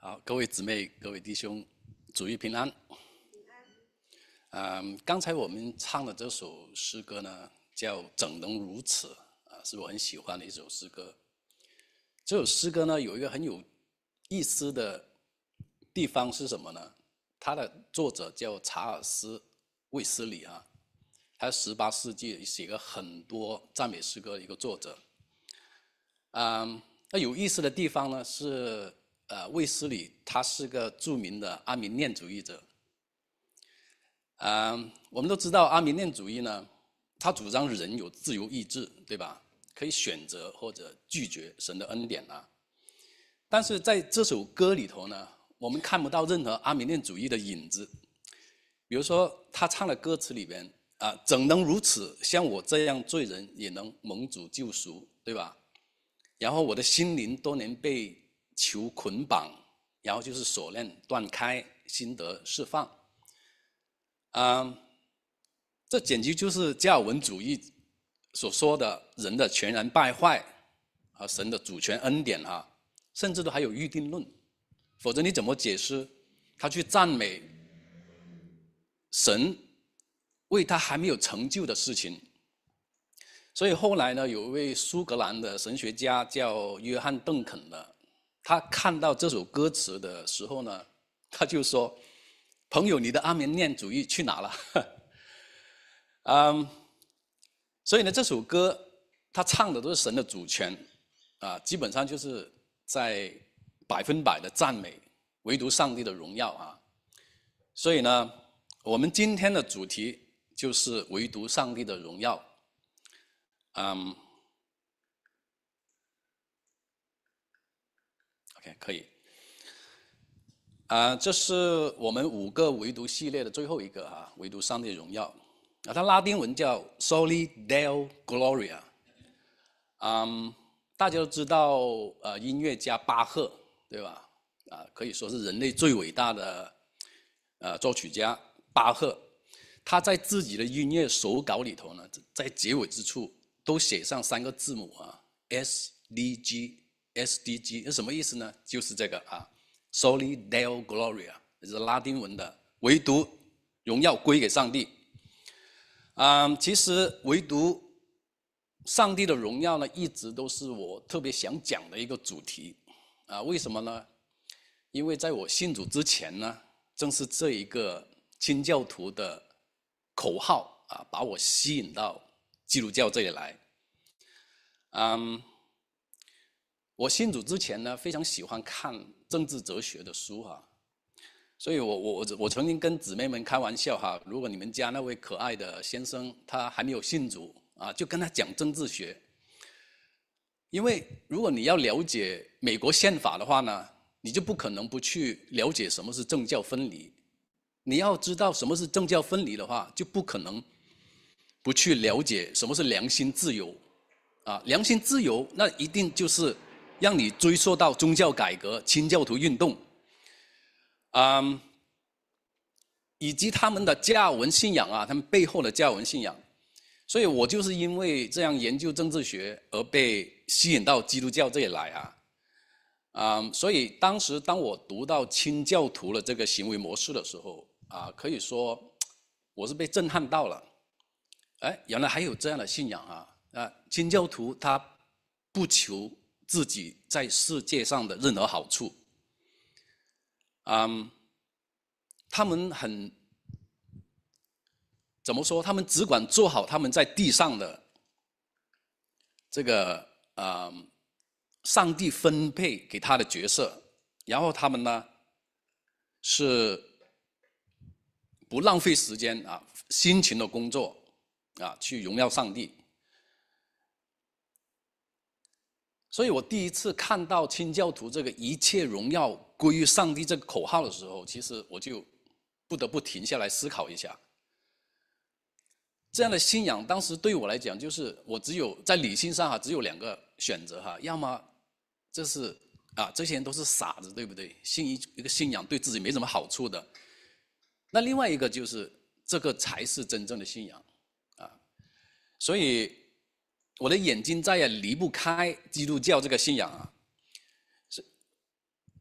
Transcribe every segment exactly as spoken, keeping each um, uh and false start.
好，各位姊妹、各位弟兄，主日平安。嗯，刚才我们唱的这首诗歌呢，叫《怎能如此》啊，是我很喜欢的一首诗歌。这首诗歌呢，有一个很有意思的地方是什么呢？它的作者叫查尔斯·卫斯理啊，他十八世纪写了很多赞美诗歌的一个作者。嗯，那有意思的地方呢是。呃，卫斯理他是个著名的阿明念主义者。嗯、呃，我们都知道阿明念主义呢，他主张人有自由意志，对吧？可以选择或者拒绝神的恩典啊。但是在这首歌里头呢，我们看不到任何阿明念主义的影子。比如说他唱的歌词里边啊、呃，怎能如此？像我这样罪人也能蒙主救赎，对吧？然后我的心灵都能被囚捆绑，然后就是锁链断开，心得释放。嗯，这简直就是加尔文主义所说的人的全然败坏和神的主权恩典啊，甚至都还有预定论。否则你怎么解释他去赞美神为他还没有成就的事情？所以后来呢，有一位苏格兰的神学家叫约翰邓肯的。他看到这首歌词的时候呢，他就说：“朋友，你的阿明念主义去哪了？”嗯，所以呢，这首歌他唱的都是神的主权啊，基本上就是在百分百的赞美，唯独上帝的荣耀啊。所以呢，我们今天的主题就是唯独上帝的荣耀。嗯。OK， 可以。啊、呃，这是我们五个唯独系列的最后一个啊，唯独上帝的荣耀。啊，它拉丁文叫 Soli Deo Gloria。嗯，大家都知道，呃，音乐家巴赫，对吧？啊，可以说是人类最伟大的呃作曲家巴赫。他在自己的音乐手稿里头呢，在结尾之处都写上三个字母啊 ，S D G。S D G 是什么意思呢？就是这个啊 ，Soli Deo Gloria， 这是拉丁文的，唯独荣耀归给上帝。啊、嗯，其实唯独上帝的荣耀呢，一直都是我特别想讲的一个主题啊。为什么呢？因为在我信主之前呢，正是这一个清教徒的口号啊，把我吸引到基督教这里来。嗯。我信主之前呢，非常喜欢看政治哲学的书哈，所以我我我我曾经跟姊妹们开玩笑哈，如果你们家那位可爱的先生他还没有信主啊，就跟他讲政治学，因为如果你要了解美国宪法的话呢，你就不可能不去了解什么是政教分离，你要知道什么是政教分离的话，就不可能不去了解什么是良心自由啊，良心自由那一定就是让你追溯到宗教改革、清教徒运动，嗯，以及他们的加尔文信仰啊，他们背后的加尔文信仰。所以我就是因为这样研究政治学而被吸引到基督教这里来啊，嗯，所以当时当我读到清教徒的这个行为模式的时候啊，可以说我是被震撼到了。哎，原来还有这样的信仰啊！啊，清教徒他不求自己在世界上的任何好处，嗯，他们很怎么说？他们只管做好他们在地上的这个呃上帝分配给他的角色，然后他们呢是不浪费时间啊，辛勤的工作啊，去荣耀上帝。所以我第一次看到清教徒这个一切荣耀归于上帝这个口号的时候，其实我就不得不停下来思考一下。这样的信仰当时对我来讲，就是我只有在理性上哈，只有两个选择哈，要么这是啊，这些人都是傻子，对不对？信一一个信仰对自己没什么好处的。那另外一个就是这个才是真正的信仰啊，所以我的眼睛再也离不开基督教这个信仰啊。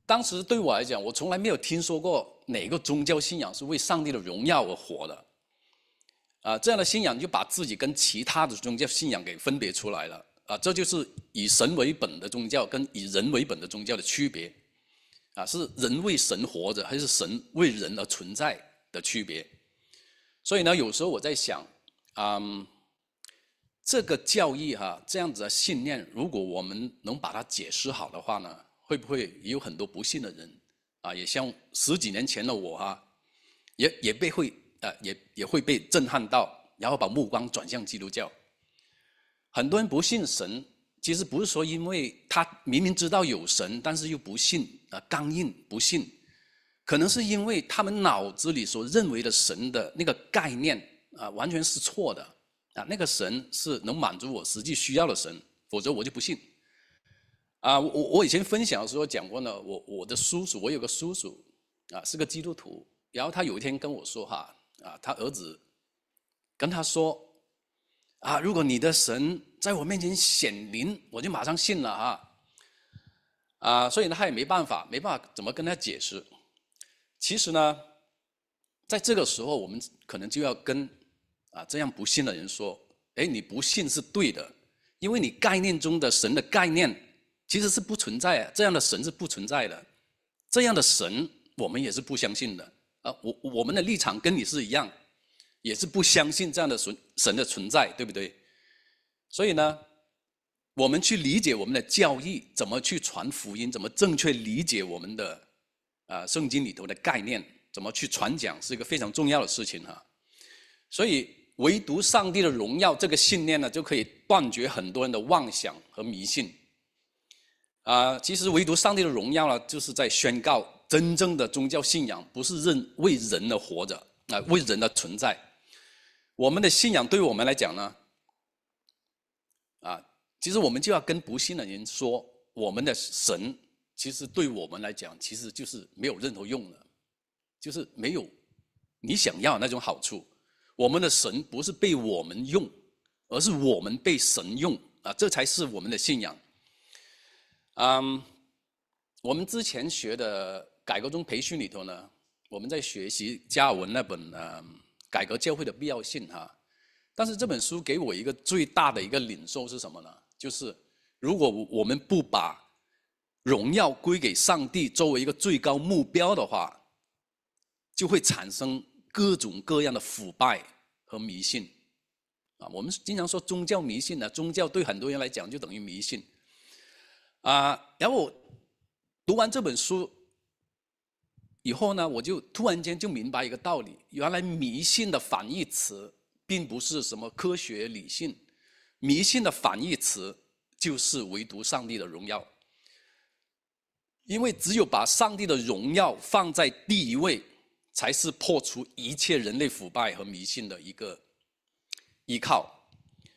当时对我来讲，我从来没有听说过哪个宗教信仰是为上帝的荣耀而活的。啊，这样的信仰就把自己跟其他的宗教信仰给分别出来了。啊，这就是以神为本的宗教跟以人为本的宗教的区别。啊，是人为神活着，还是神为人而存在的区别。所以呢，有时候我在想，嗯，这个教义哈，这样子的信念，如果我们能把它解释好的话呢，会不会也有很多不信的人啊？也像十几年前的我哈，也也被会呃也也会被震撼到，然后把目光转向基督教。很多人不信神，其实不是说因为他明明知道有神，但是又不信啊，刚硬不信，可能是因为他们脑子里所认为的神的那个概念啊，完全是错的啊。那个神是能满足我实际需要的神，否则我就不信。啊，我我以前分享的时候讲过呢，我我的叔叔，我有个叔叔啊，是个基督徒，然后他有一天跟我说哈，啊，他儿子跟他说，啊，如果你的神在我面前显灵，我就马上信了哈，啊，所以呢他也没办法，没办法怎么跟他解释。其实呢，在这个时候我们可能就要跟啊这样不信的人说，哎，你不信是对的，因为你概念中的神的概念其实是不存在的，这样的神是不存在的，这样的神我们也是不相信的啊。我我们的立场跟你是一样，也是不相信这样的神神的存在，对不对？所以呢，我们去理解我们的教义，怎么去传福音，怎么正确理解我们的啊圣经里头的概念，怎么去传讲，是一个非常重要的事情哈。所以唯独上帝的荣耀这个信念呢，就可以断绝很多人的妄想和迷信。啊，其实唯独上帝的荣耀呢，就是在宣告真正的宗教信仰不是人为人而活着啊，为人而存在。我们的信仰对于我们来讲呢，啊，其实我们就要跟不信的人说，我们的神其实对我们来讲，其实就是没有任何用的，就是没有你想要的那种好处。我们的神不是被我们用，而是我们被神用啊，这才是我们的信仰。嗯，我们之前学的改革宗培训里头呢，我们在学习加尔文那本呃《改革教会的必要性》哈，但是这本书给我一个最大的一个领受是什么呢？就是如果我们不把荣耀归给上帝作为一个最高目标的话，就会产生各种各样的腐败和迷信啊。我们经常说宗教迷信呢，宗教对很多人来讲就等于迷信。啊，然后我读完这本书以后呢，我就突然间就明白一个道理：原来迷信的反义词并不是什么科学理性，迷信的反义词就是唯独上帝的荣耀。因为只有把上帝的荣耀放在第一位，才是破除一切人类腐败和迷信的一个依靠。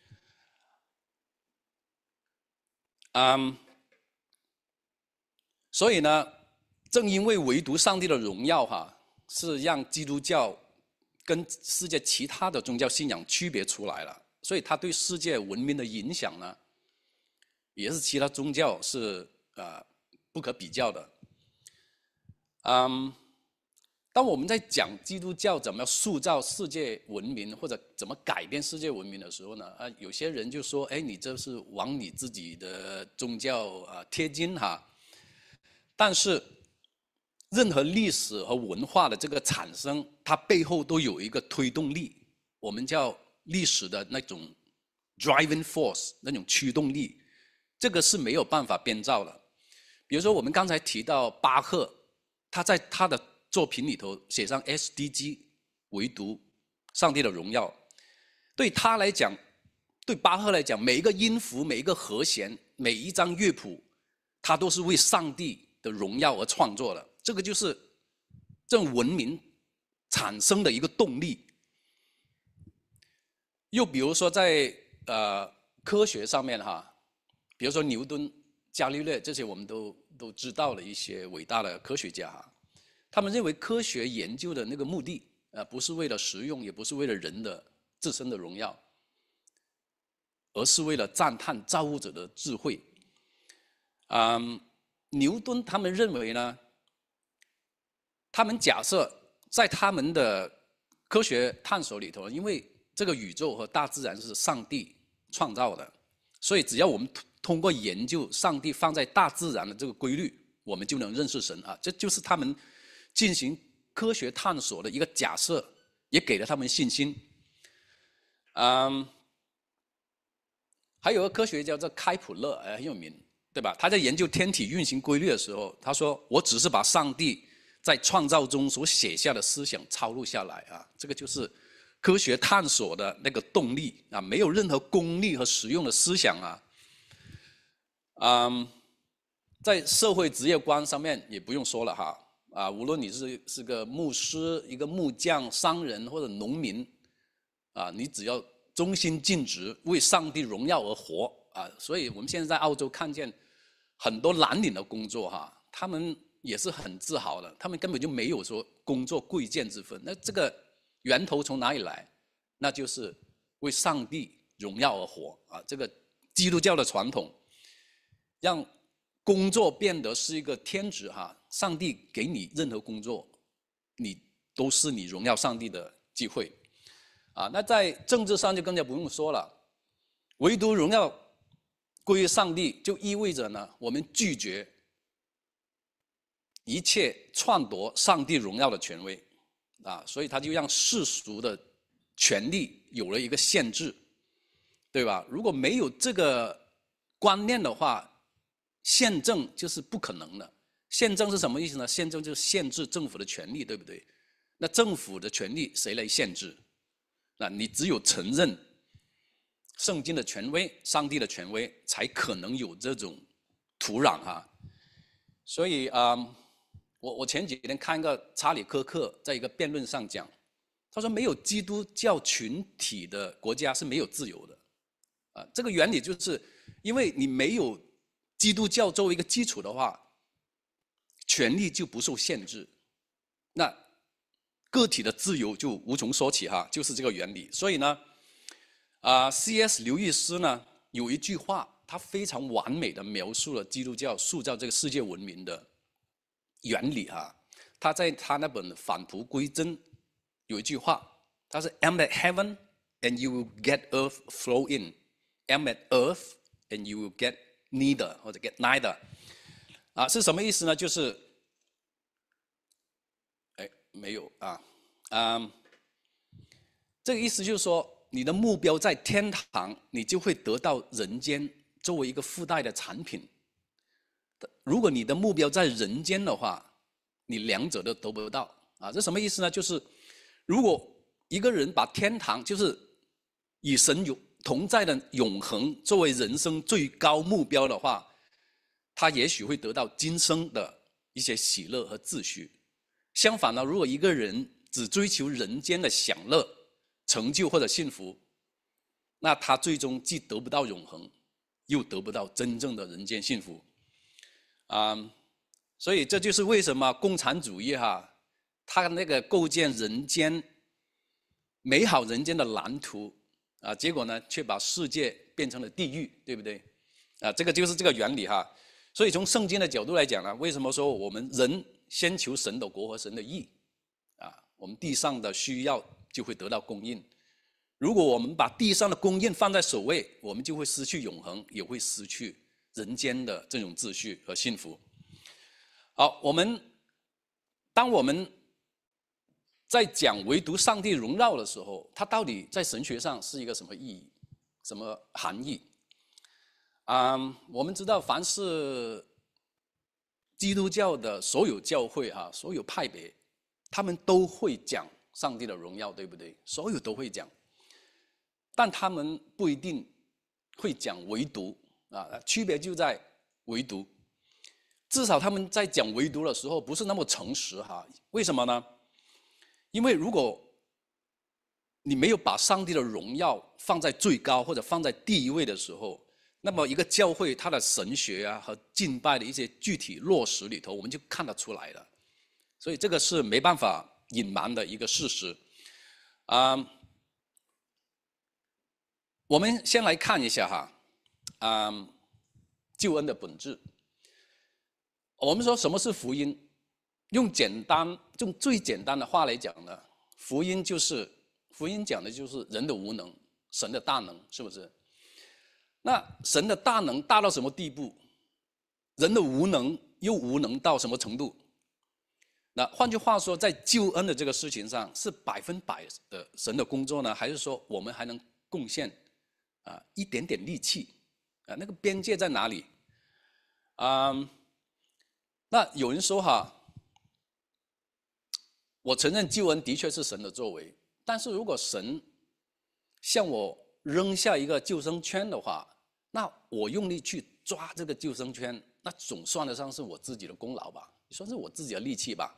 嗯。所以呢，正因为唯独上帝的荣耀哈，是让基督教跟世界其他的宗教信仰区别出来了，所以它对世界文明的影响呢，也是其他宗教是呃不可比较的。嗯，当我们在讲基督教怎么塑造世界文明或者怎么改变世界文明的时候呢，啊，有些人就说：“哎，你这是往你自己的宗教啊贴金哈。”但是，任何历史和文化的这个产生，它背后都有一个推动力，我们叫历史的那种 driving force， 那种驱动力，这个是没有办法编造的。比如说，我们刚才提到巴赫，他在他的作品里头写上 S D G， 唯独上帝的荣耀。对他来讲，对巴赫来讲，每一个音符、每一个和弦、每一张乐谱，他都是为上帝的荣耀而创作的，这个就是这种文明产生的一个动力。又比如说在呃科学上面哈，比如说牛顿、伽利略这些我们都都知道的一些伟大的科学家哈，他们认为科学研究的那个目的呃不是为了实用，也不是为了人的自身的荣耀，而是为了赞叹造物者的智慧。嗯。 牛顿他们认为呢，他们假设在他们的科学探索里头，因为这个宇宙和大自然是上帝创造的，所以只要我们通过研究上帝放在大自然的这个规律，我们就能认识神啊。这就是他们进行科学探索的一个假设，也给了他们信心。嗯，还有个科学家叫开普勒，哎，很有名，对吧？他在研究天体运行规律的时候，他说：“我只是把上帝在创造中所写下的思想抄录下来啊。”这个就是科学探索的那个动力啊，没有任何功利和实用的思想啊。嗯，在社会职业观上面也不用说了哈啊，无论你是是个牧师、一个木匠、商人或者农民啊，你只要忠心尽职，为上帝荣耀而活啊。所以我们现在在澳洲看见很多蓝领的工作哈，他们也是很自豪的，他们根本就没有说工作贵贱之分。那这个源头从哪里来？那就是为上帝荣耀而活啊！这个基督教的传统，让工作变得是一个天职哈。上帝给你任何工作，你都是你荣耀上帝的机会啊。那在政治上就更加不用说了，唯独荣耀归于上帝，就意味着呢，我们拒绝一切篡夺上帝荣耀的权威啊，所以他就让世俗的权利有了一个限制，对吧？如果没有这个观念的话，宪政就是不可能的。宪政是什么意思呢？宪政就是限制政府的权利，对不对？那政府的权利谁来限制？那你只有承认圣经的权威、上帝的权威，才可能有这种土壤哈。所以啊、嗯，我我前几天看一个查理科克在一个辩论上讲，他说没有基督教群体的国家是没有自由的啊。这个原理就是因为你没有基督教作为一个基础的话，权利就不受限制，那个体的自由就无从说起哈，就是这个原理。所以呢，啊 ，C S 刘易斯呢有一句话，他非常完美的描述了基督教塑造这个世界文明的原理哈。他在他那本《返璞归真》有一句话，他是 "I'm at heaven and you will get earth flow in, I'm at earth and you will get neither 或者 get neither"。啊，是什么意思呢？就是，哎，没有啊，嗯，这个意思就是说，你的目标在天堂，你就会得到人间作为一个附带的产品。如果你的目标在人间的话，你两者都得不到啊。这什么意思呢？就是如果一个人把天堂，就是与神有同在的永恒作为人生最高目标的话，他也许会得到今生的一些喜乐和秩序。相反呢，如果一个人只追求人间的享乐、成就或者幸福，那他最终既得不到永恒，又得不到真正的人间幸福。啊、嗯，所以这就是为什么共产主义哈，他那个构建人间美好人间的蓝图啊，结果呢却把世界变成了地狱，对不对？啊，这个就是这个原理哈。所以从圣经的角度来讲呢，为什么说我们人先求神的国和神的义啊，我们地上的需要就会得到供应。如果我们把地上的供应放在首位，我们就会失去永恒，也会失去人间的这种秩序和幸福。好，我们当我们在讲唯独上帝荣耀的时候，它到底在神学上是一个什么意义、什么含义？啊、嗯，我们知道，凡是基督教的所有教会哈、啊，所有派别，他们都会讲上帝的荣耀，对不对？所有都会讲，但他们不一定会讲唯独啊，区别就在唯独。至少他们在讲唯独的时候，不是那么诚实哈。为什么呢？因为如果你没有把上帝的荣耀放在最高或者放在第一位的时候，那么一个教会它的神学啊和敬拜的一些具体落实里头，我们就看得出来了。所以这个是没办法隐瞒的一个事实。啊、嗯，我们先来看一下哈，啊、嗯，救恩的本质。 我们说什么是福音？用简单，用最简单的话来讲呢，福音就是福音讲的就是人的无能，神的大能，是不是？那神的大能大到什么地步？人的无能又无能到什么程度？那换句话说，在救恩的这个事情上，是百分百的神的工作呢，还是说我们还能贡献啊一点点力气？啊，那个边界在哪里？啊、嗯，那有人说哈，我承认救恩的确是神的作为，但是如果神向我扔下一个救生圈的话，那我用力去抓这个救生圈，那总算得上是我自己的功劳吧，算是我自己的力气吧。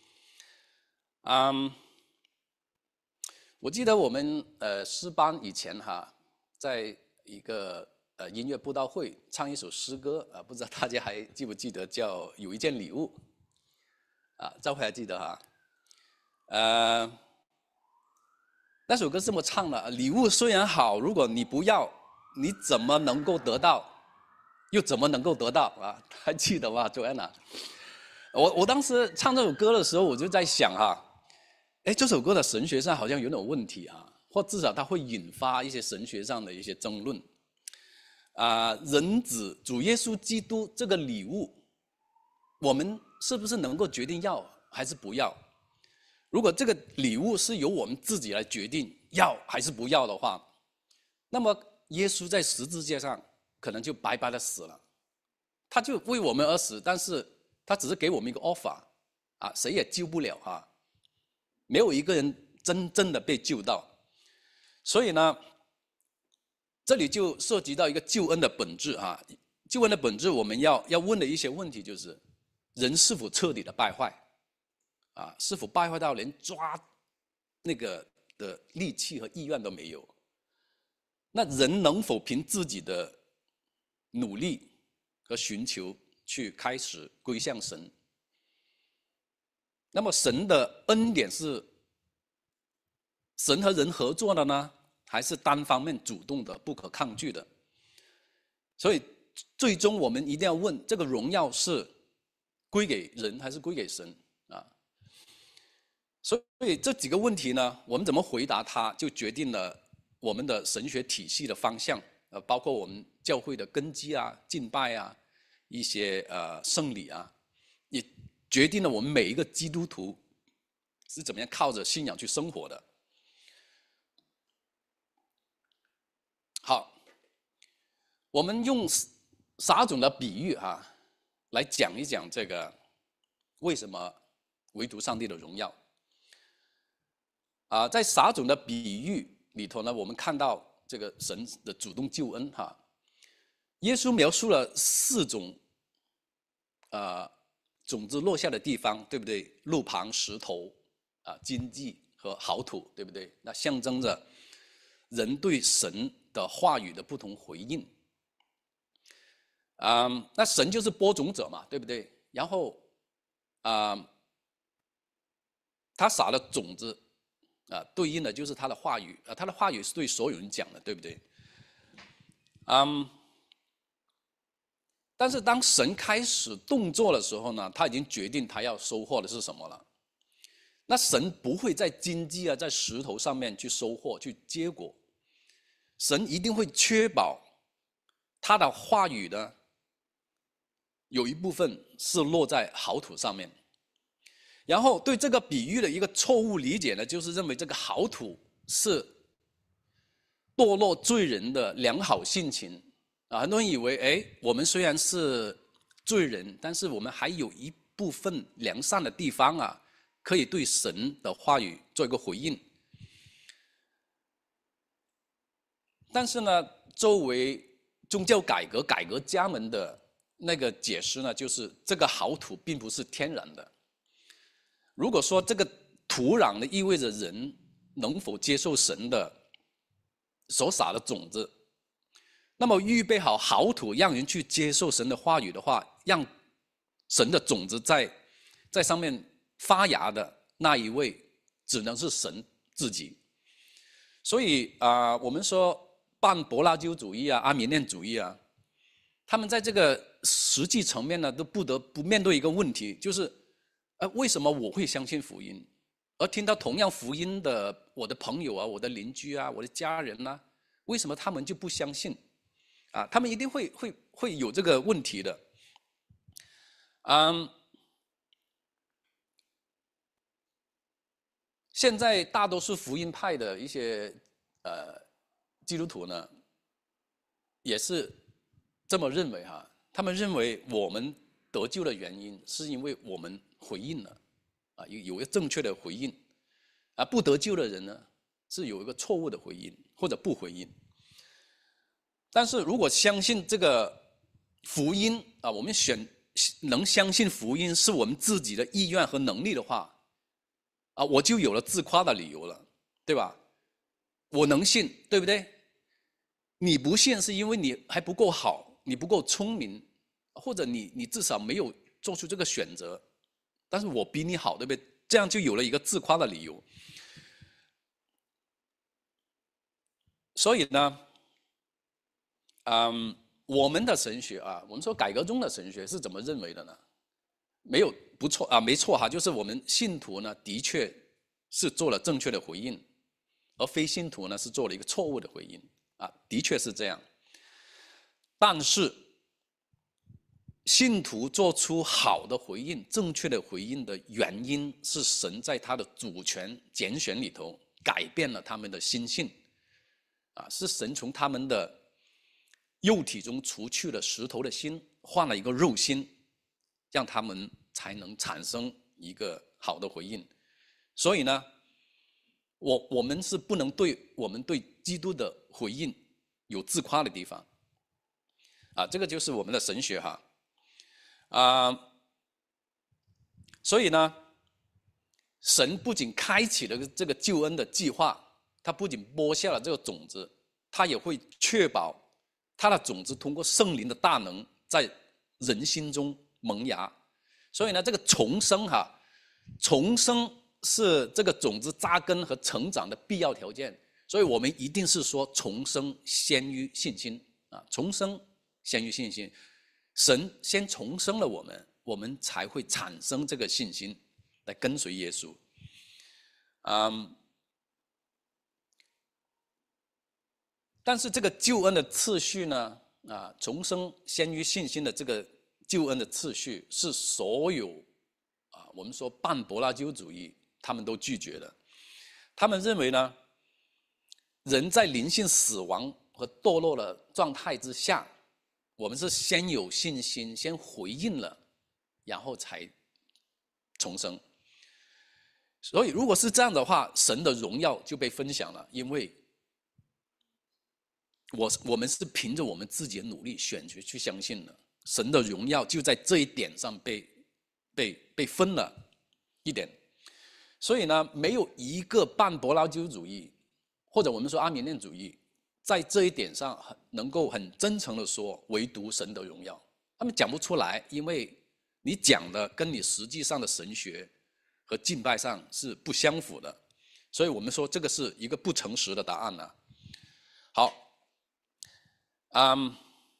嗯，我记得我们呃诗班以前哈，在一个呃音乐布道会唱一首诗歌啊、呃，不知道大家还记不记得叫有一件礼物啊？赵辉还记得哈？呃，那首歌这么唱的：礼物虽然好，如果你不要，你怎么能够得到？又怎么能够得到啊？还记得吗 ，Joanna？ 我我当时唱这首歌的时候，我就在想哈。哎，这首歌的神学上好像有点问题啊，或至少它会引发一些神学上的一些争论。啊、呃，人子主耶稣基督这个礼物，我们是不是能够决定要还是不要？如果这个礼物是由我们自己来决定要还是不要的话，那么耶稣在十字架上可能就白白的死了，他就为我们而死，但是他只是给我们一个 offer 啊，谁也救不了啊。没有一个人真正的被救到，所以呢，这里就涉及到一个救恩的本质啊。救恩的本质，我们要要问的一些问题就是：人是否彻底的败坏？啊，是否败坏到连抓那个的力气和意愿都没有？那人能否凭自己的努力和寻求去开始归向神？那么神的恩典是神和人合作的呢，还是单方面主动的、不可抗拒的？所以最终我们一定要问：这个荣耀是归给人还是归给神啊？所以这几个问题呢，我们怎么回答它，就决定了我们的神学体系的方向，呃，包括我们教会的根基啊、敬拜啊、一些呃圣礼啊，也决定了我们每一个基督徒是怎么样靠着信仰去生活的。好，我们用撒种的比喻哈、啊，来讲一讲这个为什么唯独上帝的荣耀。啊，在撒种的比喻里头呢，我们看到这个神的主动救恩哈、啊。耶稣描述了四种，呃，种子落下的地方，对不对？路旁、石头、啊，荆棘和好土，对不对？那象征着人对神的话语的不同回应。啊、嗯，那神就是播种者嘛，对不对？然后，啊、嗯，他撒的种子。啊，对应的就是他的话语啊，他的话语是对所有人讲的，对不对？嗯，但是当神开始动作的时候呢，他已经决定他要收获的是什么了。那神不会在荆棘啊，在石头上面去收获、去结果，神一定会确保他的话语呢，有一部分是落在好土上面。然后对这个比喻的一个错误理解呢，就是认为这个好土是堕落罪人的良好性情啊。很多人以为，哎，我们虽然是罪人，但是我们还有一部分良善的地方啊，可以对神的话语做一个回应。但是呢，作为宗教改革改革家们的那个解释呢，就是这个好土并不是天然的。如果说这个土壤呢意味着人能否接受神的所撒的种子，那么预备好好土让人去接受神的话语的话，让神的种子在在上面发芽的那一位只能是神自己。所以啊、呃，我们说半柏拉图主义啊、阿米念主义啊， 他们在这个实际层面呢，都不得不面对一个问题，就是，呃，为什么我会相信福音，而听到同样福音的我的朋友啊、我的邻居啊、我的家人呢、啊，为什么他们就不相信？啊，他们一定会会会有这个问题的。嗯，现在大多数福音派的一些呃基督徒呢，也是这么认为哈。他们认为我们得救的原因是因为我们回应了，啊，有有一个正确的回应，啊，不得救的人呢是有一个错误的回应或者不回应。但是如果相信这个福音啊，我们选能相信福音是我们自己的意愿和能力的话，啊，我就有了自夸的理由了，对吧？我能信，对不对？你不信是因为你还不够好，你不够聪明，或者你你至少没有做出这个选择。但是我比你好，对不对？这样就有了一个自夸的理由。所以呢，嗯，我们的神学啊，我们说改革中的神学是怎么认为的呢？没有不错啊，没错哈，就是我们信徒呢，的确是做了正确的回应，而非信徒呢是做了一个错误的回应啊，的确是这样。但是，信徒做出好的回应、正确的回应的原因是神在他的主权拣选里头改变了他们的心性，啊，是神从他们的肉体中除去了石头的心，换了一个肉心，让他们才能产生一个好的回应。所以呢，我我们是不能对我们对基督的回应有自夸的地方，啊，这个就是我们的神学哈，啊，所以呢，神不仅开启了这个救恩的计划，他不仅播下了这个种子，他也会确保他的种子通过圣灵的大能在人心中萌芽。所以呢，这个重生哈，重生是这个种子扎根和成长的必要条件。所以我们一定是说重生先于信心啊，重生先于信心。神先重生了我们，我们才会产生这个信心来跟随耶稣。嗯，但是这个救恩的次序呢，啊，重生先于信心的这个救恩的次序是所有啊，我们说半柏拉修主义他们都拒绝的。他们认为呢，人在灵性死亡和堕落的状态之下，我们是先有信心，先回应了，然后才重生。所以如果是这样的话，神的荣耀就被分享了，因为我我们是凭着我们自己的努力选择去相信的，神的荣耀就在这一点上被被被分了一点。所以呢，没有一个半柏拉修主义或者我们说阿米念主义在这一点上很能够很真诚的说，唯独神的荣耀，他们讲不出来，因为你讲的跟你实际上的神学和敬拜上是不相符的，所以我们说这个是一个不诚实的答案呢。好，嗯，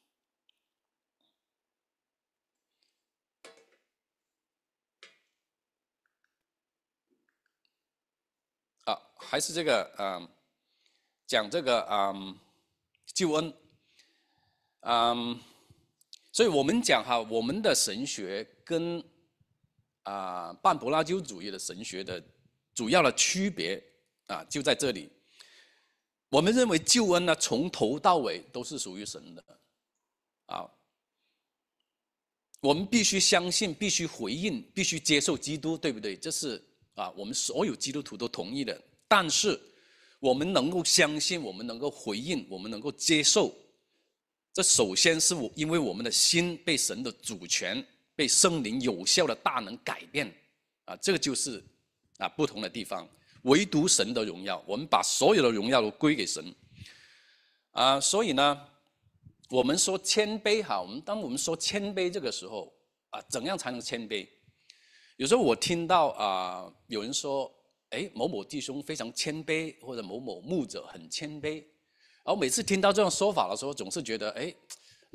啊，还是这个，嗯，讲这个，嗯，救恩，嗯，所以我们讲哈，我们的神学跟啊半柏拉修主义的神学的主要的区别啊就在这里。我们认为救恩呢，从头到尾都是属于神的，啊，我们必须相信，必须回应，必须接受基督，对不对？这是啊，我们所有基督徒都同意的。但是，我们能够相信，我们能够回应，我们能够接受，这首先是我因为我们的心被神的主权、被圣灵有效的大能改变，啊，这个就是啊不同的地方。唯独神的荣耀，我们把所有的荣耀都归给神，啊，所以呢，我们说谦卑哈，我们当我们说谦卑这个时候啊，怎样才能谦卑？有时候我听到啊有人说，哎，某某弟兄非常谦卑，或者某某牧者很谦卑，然后每次听到这种说法的时候，总是觉得，哎，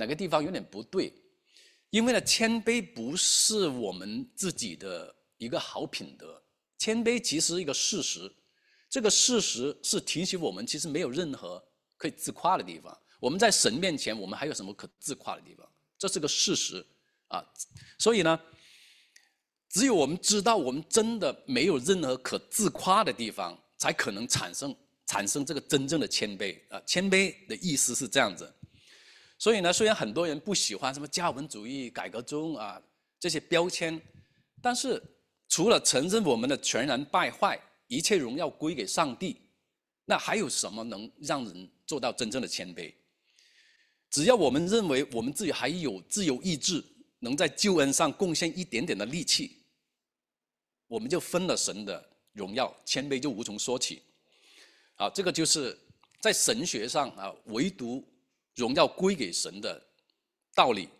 哪个地方有点不对？因为呢，谦卑不是我们自己的一个好品德，谦卑其实是一个事实。这个事实是提醒我们，其实没有任何可以自夸的地方。我们在神面前，我们还有什么可自夸的地方？这是个事实啊。所以呢，只有我们知道我们真的没有任何可自夸的地方，才可能产生产生这个真正的谦卑啊。谦卑的意思是这样子。所以呢，虽然很多人不喜欢什么加尔文主义、改革宗啊这些标签，但是除了承认我们的全然败坏，一切荣耀归给上帝，那还有什么能让人做到真正的谦卑？只要我们认为我们自己还有自由意志，能在救恩上贡献一点点的力气，我们就分了神的荣耀，谦卑就无从说起。啊，这个就是在神学上啊，唯独荣耀归给神的道理。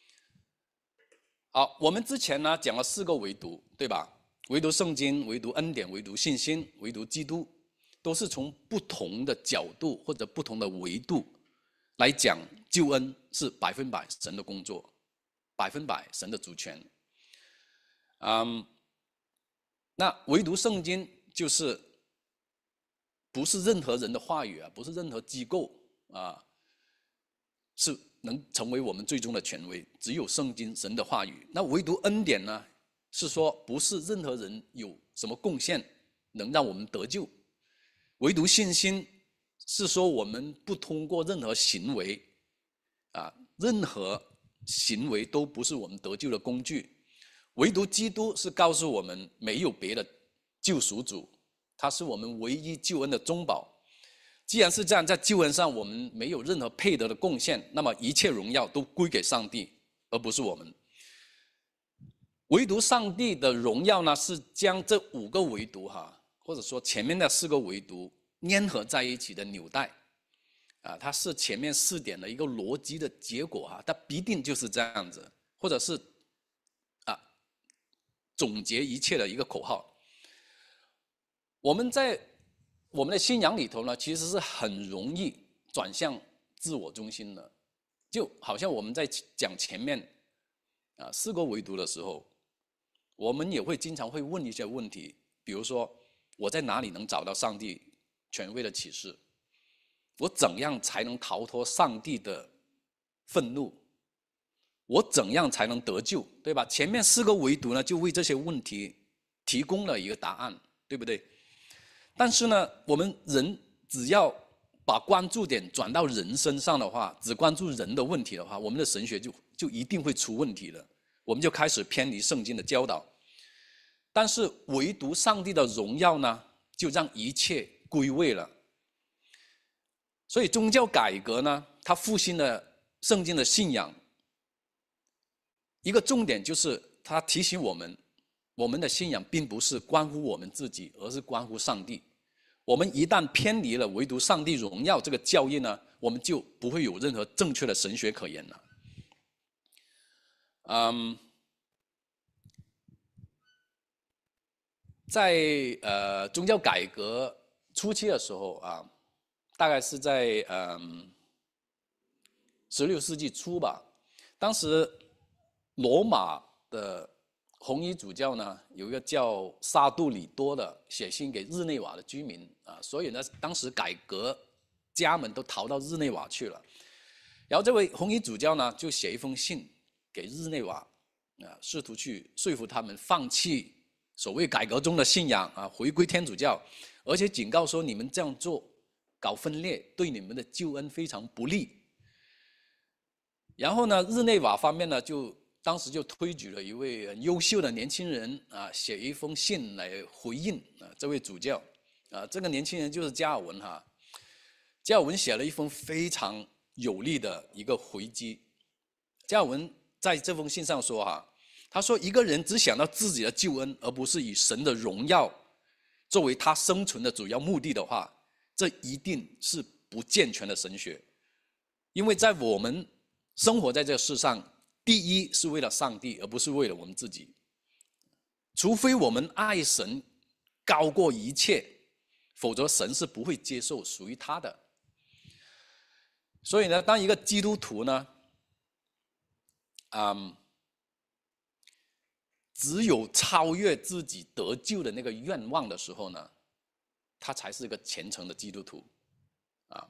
好，我们之前呢讲了四个唯独，对吧？唯独圣经、唯独恩典、唯独信心、唯独基督，都是从不同的角度或者不同的维度来讲，救恩是百分百神的工作，百分百神的主权。嗯，那唯独圣经就是不是任何人的话语啊，不是任何机构啊，是能成为我们最终的权威，只有圣经神的话语。那唯独恩典呢，是说不是任何人有什么贡献能让我们得救。唯独信心是说我们不通过任何行为啊，任何行为都不是我们得救的工具。唯独基督是告诉我们没有别的救赎主，他是我们唯一救恩的中保。既然是这样，在救恩上我们没有任何配得的贡献，那么一切荣耀都归给上帝，而不是我们。唯独上帝的荣耀呢，是将这五个维度哈，或者说前面的四个维度粘合在一起的纽带啊，它是前面四点的一个逻辑的结果哈，它必定就是这样子，或者是啊总结一切的一个口号。我们在我们的信仰里头呢，其实是很容易转向自我中心的，就好像我们在讲前面啊四个维度的时候，我们也会经常会问一些问题，比如说我在哪里能找到上帝权威的启示？我怎样才能逃脱上帝的愤怒？我怎样才能得救？对吧？前面四个维度呢，就为这些问题提供了一个答案，对不对？但是呢，我们人只要把关注点转到人身上的话，只关注人的问题的话，我们的神学就就一定会出问题的，我们就开始偏离圣经的教导。但是唯独上帝的荣耀呢，就让一切归位了。所以宗教改革呢，它复兴了圣经的信仰。一个重点就是它提醒我们，我们的信仰并不是关乎我们自己，而是关乎上帝。我们一旦偏离了唯独上帝荣耀这个教义呢，我们就不会有任何正确的神学可言了。嗯，在呃宗教改革初期的时候啊，大概是在嗯十六世纪初吧，当时罗马的红衣主教呢，有一个叫沙杜里多的，写信给日内瓦的居民啊，所以呢，当时改革家们都逃到日内瓦去了。然后这位红衣主教呢，就写一封信给日内瓦啊，试图去说服他们放弃所谓改革中的信仰啊，回归天主教，而且警告说你们这样做搞分裂，对你们的救恩非常不利。然后呢，日内瓦方面呢，就当时就推举了一位很优秀的年轻人啊，写一封信来回应啊这位主教啊，这个年轻人就是加尔文哈。加尔文写了一封非常有力的一个回击。加尔文在这封信上说哈，他说一个人只想到自己的救恩，而不是以神的荣耀作为他生存的主要目的的话，这一定是不健全的神学。因为在我们生活在这个世上，第一是为了上帝，而不是为了我们自己。除非我们爱神高过一切，否则神是不会接受属于他的。所以呢，当一个基督徒呢， 嗯，只有超越自己得救的那个愿望的时候呢，他才是一个虔诚的基督徒啊。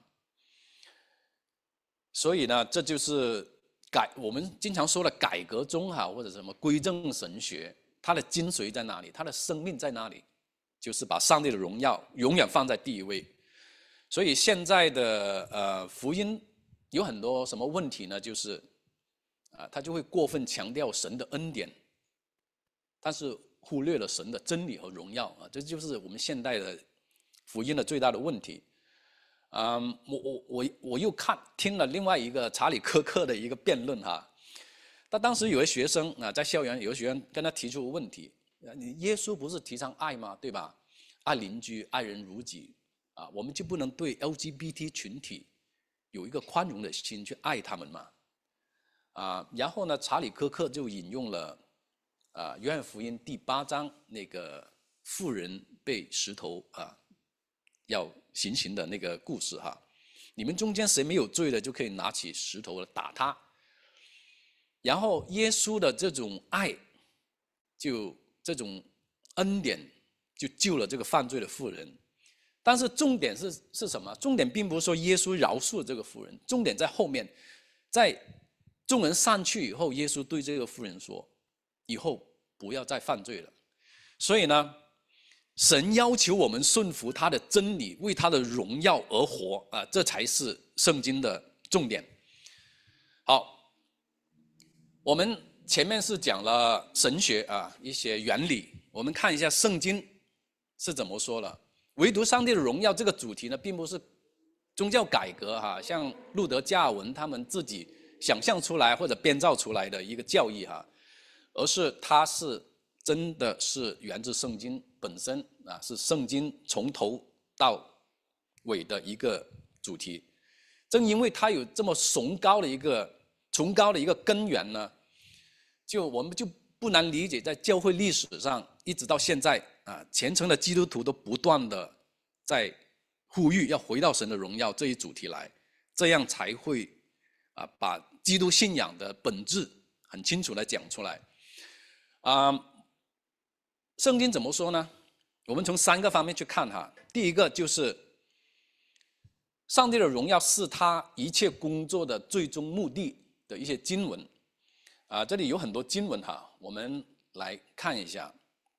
所以呢，这就是改我们经常说的改革宗哈，或者什么归正神学，它的精髓在哪里？它的生命在哪里？就是把上帝的荣耀永远放在第一位。所以现在的呃福音有很多什么问题呢？就是啊，他就会过分强调神的恩典，但是忽略了神的真理和荣耀啊，这就是我们现代的福音的最大的问题。嗯，我我我我又看听了另外一个查理科克的一个辩论哈，他当时有位学生啊，在校园有个学生跟他提出问题，你耶稣不是提倡爱吗？对吧？爱邻居，爱人如己啊，我们就不能对 L G B T 群体有一个宽容的心去爱他们吗？啊，然后呢，查理科克就引用了啊约翰福音第八章那个妇人被石头啊要行刑的那个故事哈，你们中间谁没有罪的，就可以拿起石头来打他。然后耶稣的这种爱，就这种恩典，就救了这个犯罪的妇人。但是重点是是什么？重点并不是说耶稣饶恕了这个妇人，重点在后面，在众人散去以后，耶稣对这个妇人说：“以后不要再犯罪了。”所以呢，神要求我们顺服他的真理，为他的荣耀而活啊，这才是圣经的重点。好，我们前面是讲了神学啊一些原理，我们看一下圣经是怎么说了。唯独上帝的荣耀这个主题呢，并不是宗教改革哈，像路德、加尔文他们自己想象出来或者编造出来的一个教义哈，而是它是真的是源自圣经本身啊，是圣经从头到尾的一个主题。正因为它有这么崇高的一个崇高的一个根源呢，就我们就不难理解，在教会历史上一直到现在啊，虔诚的基督徒都不断的在呼吁要回到神的荣耀这一主题来，这样才会啊把基督信仰的本质很清楚地讲出来。啊，圣经怎么说呢？我们从三个方面去看哈。第一个就是上帝的荣耀是他一切工作的最终目的的一些经文啊，这里有很多经文哈，我们来看一下。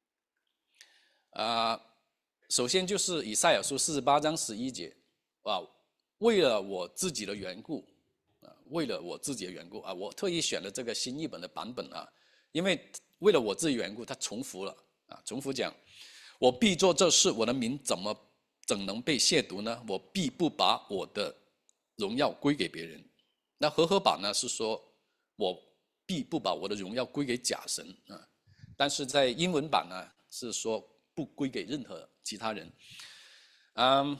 啊，首先就是以赛亚书四十八章十一节啊，为了我自己的缘故啊，为了我自己的缘故啊，我特意选了这个新译本的版本啊，因为为了我自己缘故，它重复了啊，重复讲，我必做这事，我的名怎么怎能被亵渎呢？我必不把我的荣耀归给别人。那和合版呢是说，我必不把我的荣耀归给假神啊，但是在英文版呢是说不归给任何其他人。嗯，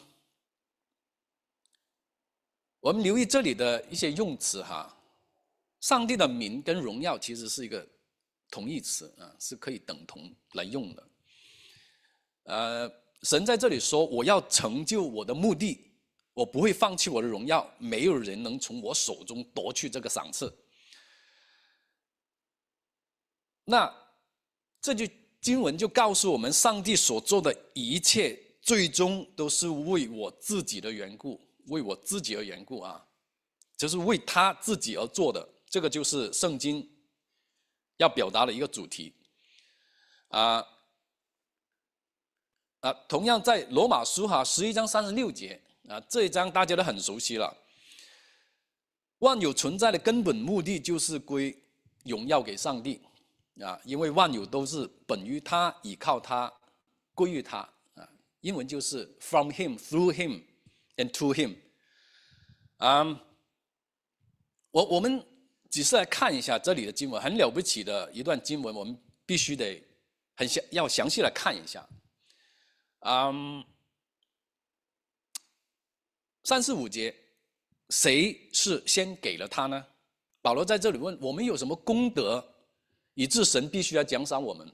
我们留意这里的一些用词哈，上帝的名跟荣耀其实是一个同义词啊，是可以等同来用的。呃，神在这里说，我要成就我的目的，我不会放弃我的荣耀，没有人能从我手中夺去这个赏赐。那这句经文就告诉我们，上帝所做的一切最终都是为我自己的缘故，为我自己的缘故啊，就是为他自己而做的。这个就是圣经要表达的一个主题啊。啊，同样在罗马书哈十一章三十六节啊，这一章大家都很熟悉了。万有存在的根本目的就是归荣耀给上帝啊，因为万有都是本于他，倚靠他，归于他啊。英文就是 from him, through him, and to him。啊，我我们只是来看一下这里的经文，很了不起的一段经文，我们必须得很详要详细来看一下。嗯，三四五节，谁是先给了他呢？保罗在这里问我们有什么功德，以致神必须要奖赏我们。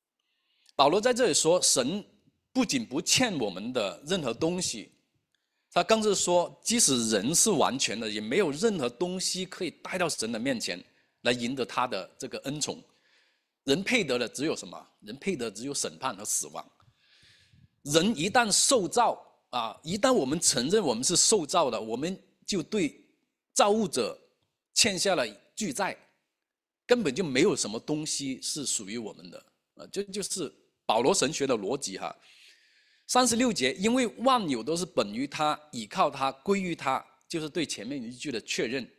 保罗在这里说，神不仅不欠我们的任何东西， 他更是说，即使人是完全的，也没有任何东西可以带到神的面前来赢得他的这个恩宠。人配得的只有什么？人配得只有审判和死亡。人一旦受造啊，一旦我们承认我们是受造的，我们就对造物者欠下了巨债，根本就没有什么东西是属于我们的啊！这就是保罗神学的逻辑哈。三十六节，因为万有都是本于他，倚靠他，归于他，就是对前面一句的确认。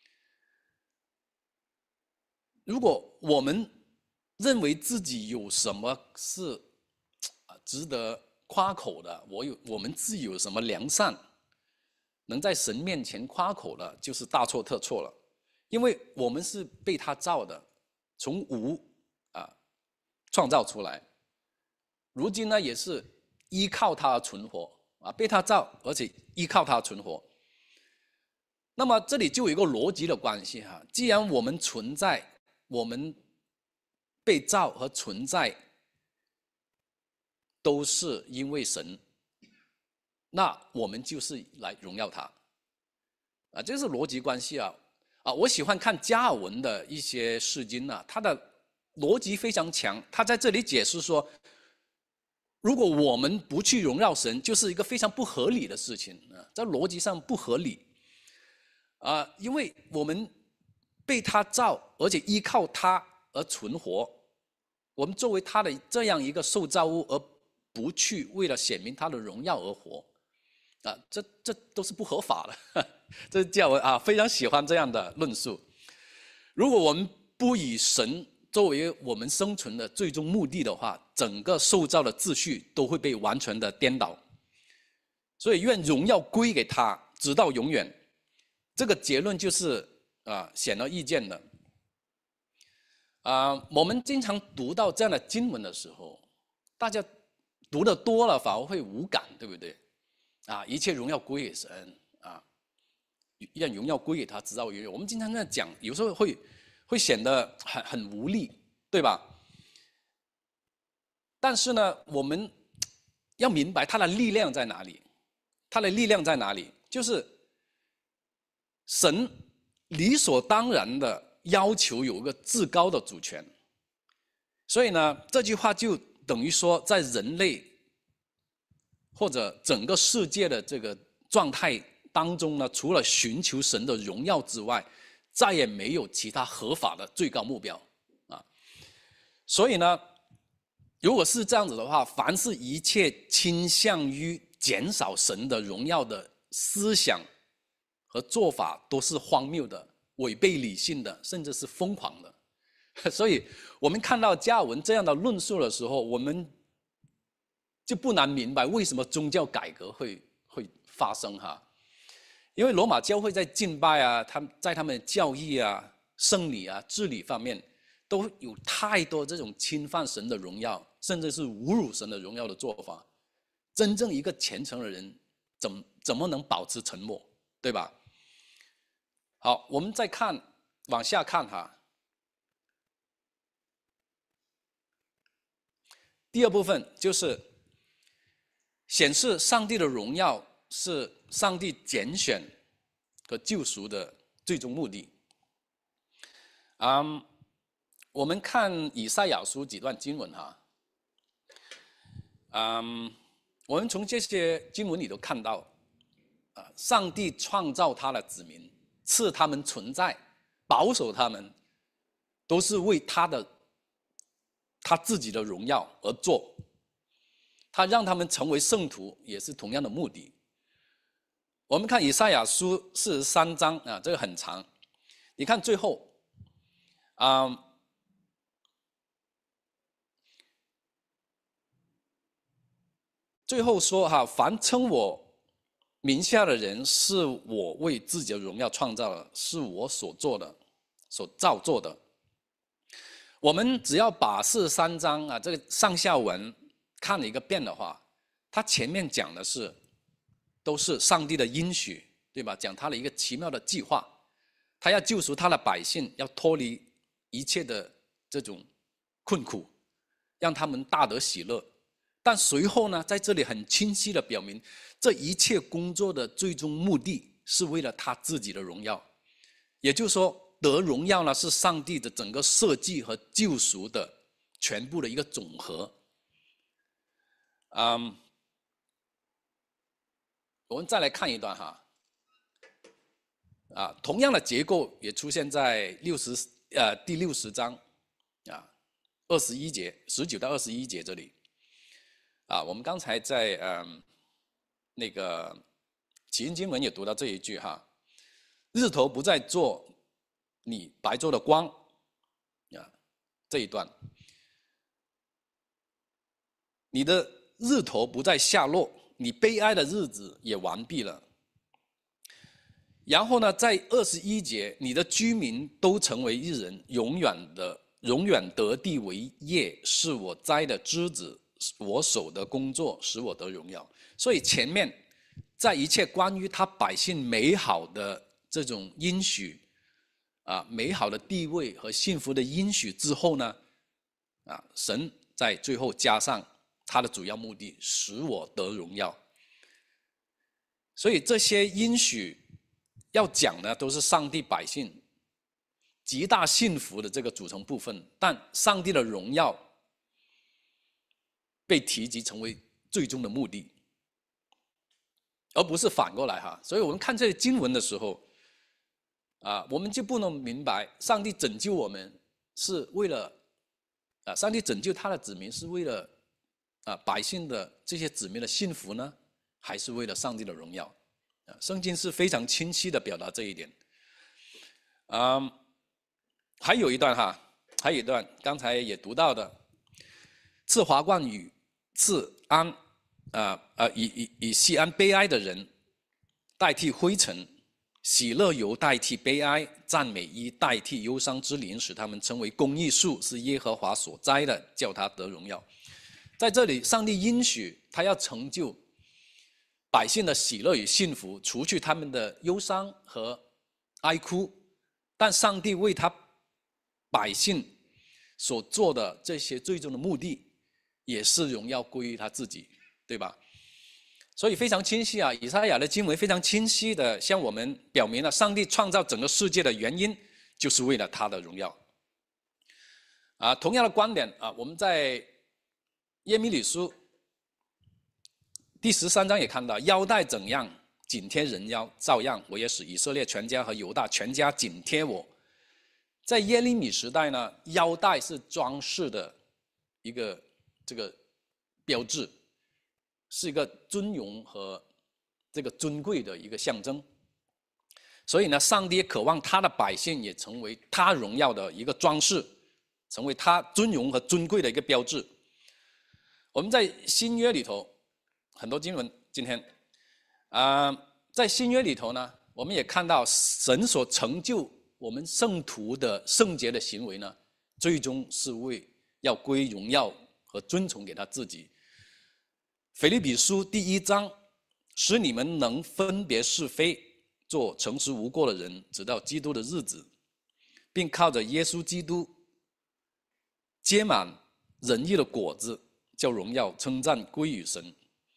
如果我们认为自己有什么是值得夸口的，我有我们自己有什么良善，能在神面前夸口的，就是大错特错了。因为我们是被他造的，从无啊创造出来，如今呢也是依靠他而存活啊，被他造，而且依靠他存活。那么这里就有一个逻辑的关系哈，既然我们存在，我们被造和存在都是因为神，那我们就是来荣耀他啊，这是逻辑关系啊啊！我喜欢看加尔文的一些释经啊，他的逻辑非常强，他在这里解释说，如果我们不去荣耀神，就是一个非常不合理的事情啊，在逻辑上不合理啊，因为我们被他造，而且依靠他而存活，我们作为他的这样一个受造物，而不去为了显明他的荣耀而活啊，这这都是不合法的。这教文啊，非常喜欢这样的论述。如果我们不以神作为我们生存的最终目的的话，整个受造的秩序都会被完全的颠倒。所以愿荣耀归给他，直到永远。这个结论就是啊显而易见的。啊，我们经常读到这样的经文的时候，大家读得多了反而会无感，对不对？啊，一切荣耀归给神啊，愿荣耀归给他，直到永远。我们经常这样讲，有时候会会显得很很无力，对吧？但是呢，我们要明白他的力量在哪里。他的力量在哪里？就是神理所当然的要求有一个至高的主权。所以呢，这句话就等于说，在人类或者整个世界的这个状态当中呢，除了寻求神的荣耀之外，再也没有其他合法的最高目标啊。所以呢，如果是这样子的话，凡是一切倾向于减少神的荣耀的思想和做法，都是荒谬的、违背理性的，甚至是疯狂的。所以我们看到加尔文这样的论述的时候，我们就不难明白为什么宗教改革会会发生哈。因为罗马教会在敬拜啊，他们在他们的教义啊、圣礼啊、治理方面，都有太多这种侵犯神的荣耀，甚至是侮辱神的荣耀的做法。真正一个虔诚的人，怎怎么能保持沉默，对吧？好，我们再看往下看哈。第二部分就是显示上帝的荣耀是上帝拣选和救赎的最终目的。嗯，我们看以赛亚书几段经文哈。嗯，我们从这些经文里都看到，啊，上帝创造他的子民，赐他们存在，保守他们，都是为他的他自己的荣耀而做。他让他们成为圣徒，也是同样的目的。我们看以赛亚书四十三章啊，这个很长。你看最后，啊、嗯，最后说哈，凡称我名下的人，是我为自己的荣耀创造的，是我所做的，所造作的。我们只要把四十三章啊这个上下文看了一个遍的话，他前面讲的是都是上帝的应许，对吧？讲他的一个奇妙的计划，他要救赎他的百姓，要脱离一切的这种困苦，让他们大得喜乐， 但随后呢，在这里很清晰的表明，这一切工作的最终目的是为了他自己的荣耀。也就是说，得荣耀呢是上帝的整个设计和救赎的全部的一个总和。嗯，我们再来看一段哈。啊，同样的结构也出现在六十呃第六十章啊二十一节十九到二十一节这里。啊，我们刚才在嗯那个起因经文也读到这一句哈，日头不再做你白昼的光啊，这一段，你的日头不再下落，你悲哀的日子也完毕了。然后呢，在二十一节，你的居民都成为一人，永远的永远得地为业，是我栽的枝子，我手的工作，使我得荣耀。所以前面在一切关于他百姓美好的这种应许啊，美好的地位和幸福的应许之后呢，啊，神在最后加上他的主要目的，使我得荣耀。所以这些应许要讲的都是上帝百姓极大幸福的这个组成部分，但上帝的荣耀被提及成为最终的目的，而不是反过来哈。所以我们看这些经文的时候，啊，我们就不能明白上帝拯救我们是为了啊，上帝拯救他的子民是为了啊百姓的这些子民的幸福呢，还是为了上帝的荣耀？啊，圣经是非常清晰的表达这一点。嗯，还有一段哈，还有一段刚才也读到的，赐华冠与赐安啊啊以以以西安悲哀的人代替灰尘，喜乐油代替悲哀，赞美衣代替忧伤之灵，使他们成为公义树，是耶和华所栽的，叫他得荣耀。在这里，上帝应许他要成就百姓的喜乐与幸福，除去他们的忧伤和哀哭，但上帝为他百姓所做的这些最终的目的，也是荣耀归于他自己，对吧？所以非常清晰啊，以赛亚的经文非常清晰的向我们表明了上帝创造整个世界的原因，就是为了他的荣耀。啊，同样的观点啊，我们在耶米里书第十三章也看到，腰带怎样紧贴人腰，照样我也使以色列全家和犹大全家紧贴我。在耶利米时代呢，腰带是装饰的一个这个标志，是一个尊荣和这个尊贵的一个象征。所以呢，上帝渴望他的百姓也成为他荣耀的一个装饰，成为他尊荣和尊贵的一个标志。我们在新约里头很多经文，今天啊、呃，在新约里头呢，我们也看到神所成就我们圣徒的圣洁的行为呢，最终是为要归荣耀和尊崇给他自己。腓立比书第一章，使你们能分别是非，做诚实无过的人，直到基督的日子，并靠着耶稣基督结满仁义的果子，叫荣耀称赞归于神。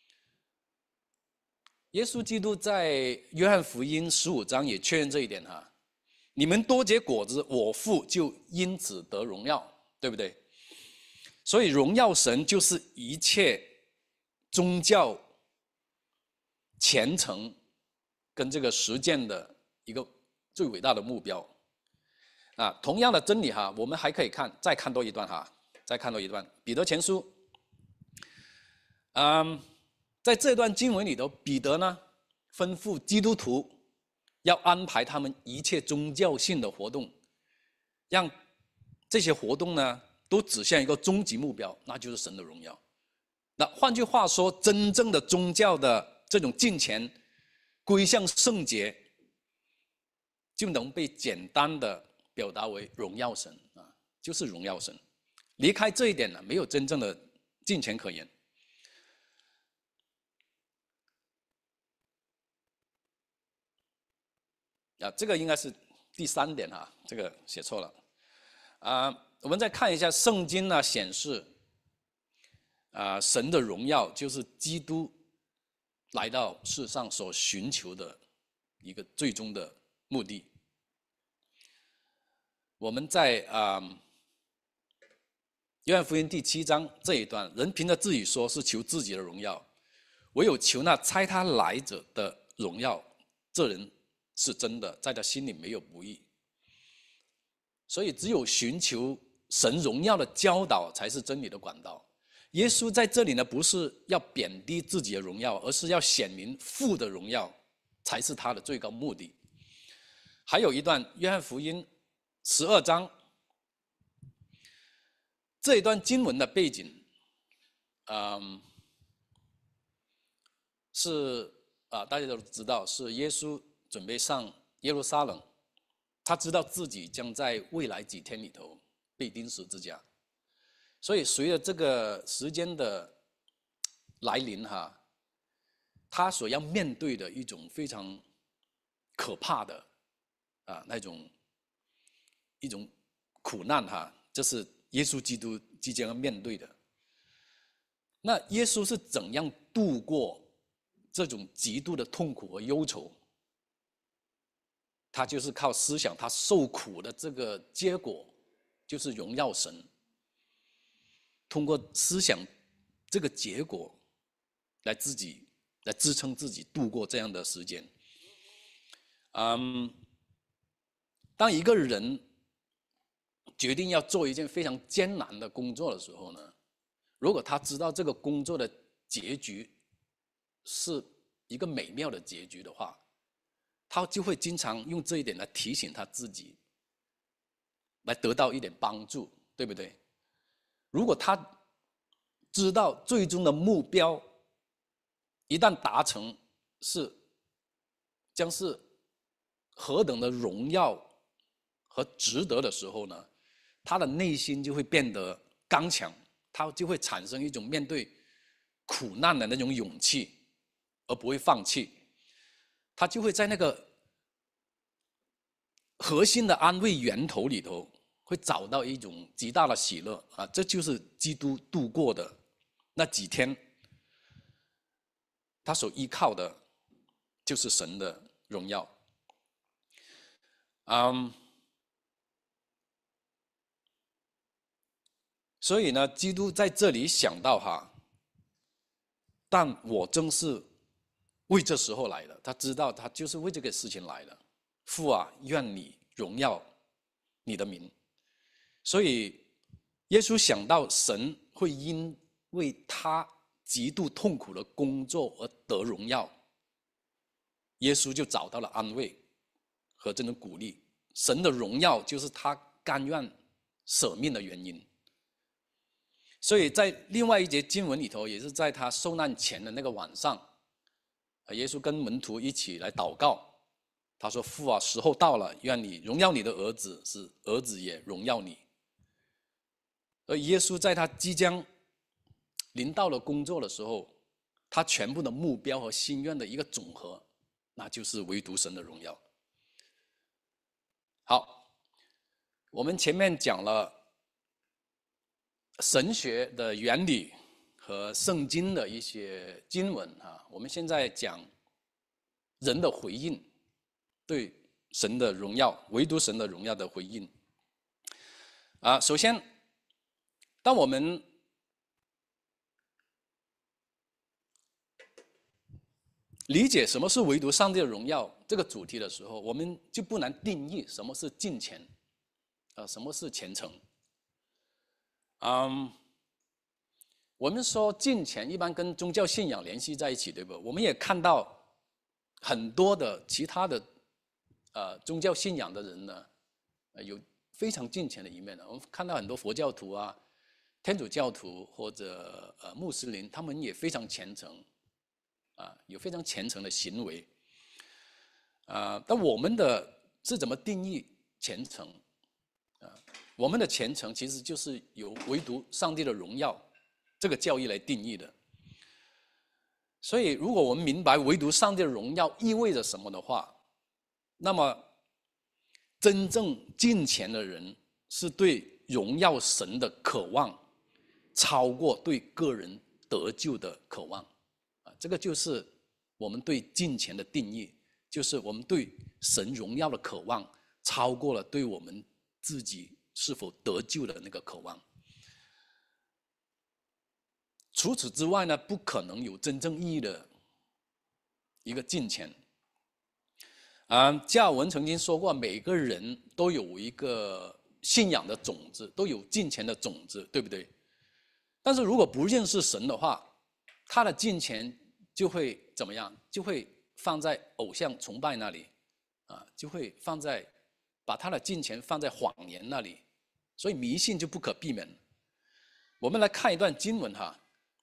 耶稣基督在约翰福音十五章也确认这一点哈，你们多结果子，我父就因此得荣耀，对不对？所以荣耀神就是一切宗教虔诚跟这个实践的一个最伟大的目标啊。同样的真理哈，我们还可以看再看多一段哈，再看多一段彼得前书。嗯，在这段经文里头，彼得呢吩咐基督徒要安排他们一切宗教性的活动，让这些活动呢都指向一个终极目标，那就是神的荣耀。那换句话说，真正的宗教的这种敬虔归向圣洁，就能被简单的表达为荣耀神啊，就是荣耀神。离开这一点呢，没有真正的敬虔可言。啊，这个应该是第三点哈，这个写错了。啊，我们再看一下圣经呢，显示， 啊，神的荣耀就是基督来到世上所寻求的一个最终的目的。我们在啊约翰福音第七章这一段，人凭着自己说是求自己的荣耀，唯有求那差他来者的荣耀，这人是真的，在他心里没有不义。所以只有寻求神荣耀的教导才是真理的管道。耶稣在这里呢，不是要贬低自己的荣耀，而是要显明父的荣耀才是他的最高目的。还有一段约翰福音十二章，这一段经文的背景，嗯，是啊，大家都知道，是耶稣准备上耶路撒冷，他知道自己将在未来几天里头被钉十字架，所以随着这个时间的来临哈，他所要面对的一种非常可怕的啊那种一种苦难哈，这是耶稣基督即将要面对的。那耶稣是怎样度过这种极度的痛苦和忧愁？他就是靠思想，他受苦的这个结果就是荣耀神。通过思想这个结果来自己来支撑自己度过这样的时间。嗯，当一个人决定要做一件非常艰难的工作的时候呢，如果他知道这个工作的结局是一个美妙的结局的话，他就会经常用这一点来提醒他自己，来得到一点帮助，对不对？如果他知道最终的目标一旦达成是将是何等的荣耀和值得的时候呢，他的内心就会变得刚强，他就会产生一种面对苦难的那种勇气，而不会放弃。他就会在那个核心的安慰源头里头，会找到一种极大的喜乐啊！这就是基督度过的那几天，他所依靠的就是神的荣耀。嗯，所以呢，基督在这里想到哈，但我正是为这时候来的，他知道他就是为这个事情来的。父啊，愿你荣耀你的名。所以耶稣想到神会因为他极度痛苦的工作而得荣耀，耶稣就找到了安慰和这种鼓励。神的荣耀就是他甘愿舍命的原因。所以在另外一节经文里头，也是在他受难前的那个晚上，耶稣跟门徒一起来祷告，他说：父啊，时候到了，愿你荣耀你的儿子，使儿子也荣耀你。而耶稣在他即将临到了工作的时候，他全部的目标和心愿的一个总和，那就是唯独神的荣耀。好，我们前面讲了神学的原理和圣经的一些经文啊，我们现在讲人的回应，对神的荣耀，唯独神的荣耀的回应。啊，首先，当我们理解什么是唯独上帝的荣耀这个主题的时候，我们就不难定义什么是敬虔，啊，什么是虔诚。嗯，我们说敬虔一般跟宗教信仰联系在一起，对不？我们也看到很多的其他的呃宗教信仰的人呢，呃、有非常敬虔的一面的。我们看到很多佛教徒啊、天主教徒或者呃穆斯林，他们也非常虔诚，啊，有非常虔诚的行为。啊，但我们的是怎么定义虔诚？啊，我们的虔诚其实就是由唯独上帝的荣耀这个教义来定义的。所以，如果我们明白唯独上帝的荣耀意味着什么的话，那么真正敬虔的人是对荣耀神的渴望超过对个人得救的渴望啊，这个就是我们对金钱的定义，就是我们对神荣耀的渴望超过了对我们自己是否得救的那个渴望。除此之外呢，不可能有真正意义的一个金钱。啊，加尔文曾经说过，每个人都有一个信仰的种子，都有金钱的种子，对不对？但是如果不认识神的话，他的金钱就会怎么样？就会放在偶像崇拜那里，啊，就会放在把他的金钱放在谎言那里，所以迷信就不可避免。我们来看一段经文哈。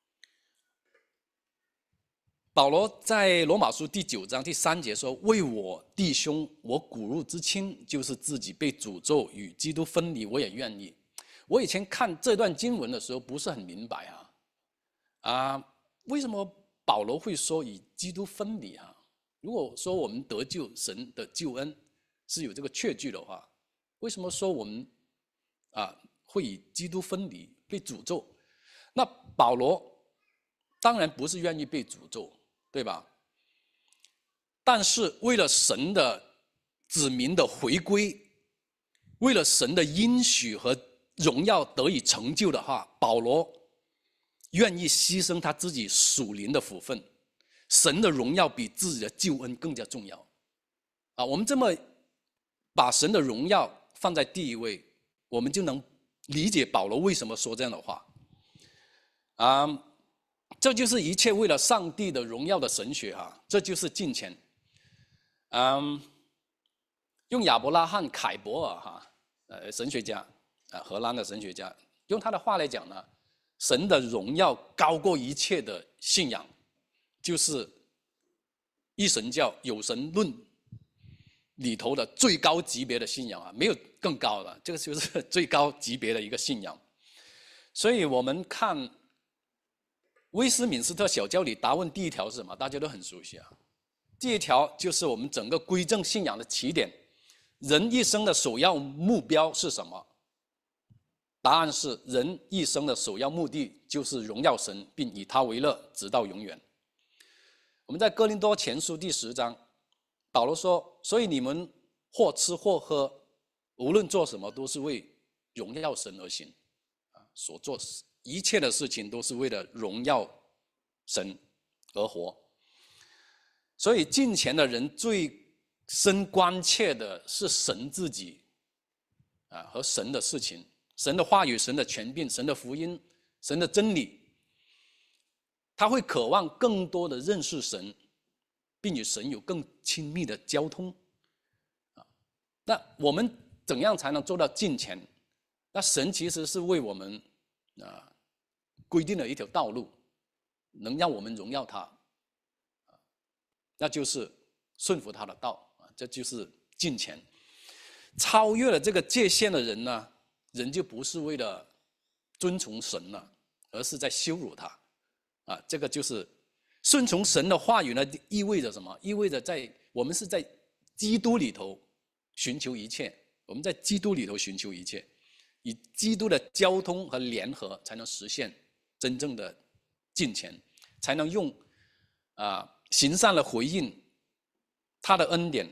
保罗在罗马书第九章第三节说：“为我弟兄，我骨肉之亲，就是自己被诅咒与基督分离，我也愿意。”我以前看这段经文的时候不是很明白啊，啊，为什么保罗会说与基督分离啊？如果说我们得救，神的救恩是有这个确据的话，为什么说我们啊会与基督分离，被诅咒？那保罗当然不是愿意被诅咒，对吧？但是为了神的子民的回归，为了神的应许和荣耀得以成就的话，保罗愿意牺牲他自己属灵的福分。神的荣耀比自己的救恩更加重要啊！我们这么把神的荣耀放在第一位，我们就能理解保罗为什么说这样的话啊！这就是一切为了上帝的荣耀的神学啊！这就是金钱。嗯，用亚伯拉罕·凯伯尔哈，呃，神学家啊，荷兰的神学家，用他的话来讲呢，神的荣耀高过一切的信仰，就是一神教有神论里头的最高级别的信仰啊，没有更高的，这个就是最高级别的一个信仰。所以我们看威斯敏斯特小教理答问第一条是什么？大家都很熟悉啊。第一条就是我们整个归正信仰的起点，人一生的首要目标是什么？答案是人一生的首要目的就是荣耀神，并以他为乐，直到永远。我们在哥林多前书第十章，保罗说：“所以你们或吃或喝，无论做什么，都是为荣耀神而行。啊，所做一切的事情都是为了荣耀神而活。”所以敬虔的人最深关切的是神自己啊，和神的事情，神的话语，神的权柄，神的福音，神的真理。他会渴望更多的认识神，并与神有更亲密的交通。那我们怎样才能做到敬虔？那神其实是为我们啊规定了一条道路，能让我们荣耀他，那就是顺服他的道啊，这就是敬虔。超越了这个界限的人呢，人就不是为了遵从神了，而是在羞辱他啊。这个就是顺从神的话语呢，意味着什么？意味着在我们是在基督里头寻求一切，我们在基督里头寻求一切，以基督的交通和联合，才能实现真正的敬虔，才能用啊行善的回应他的恩典。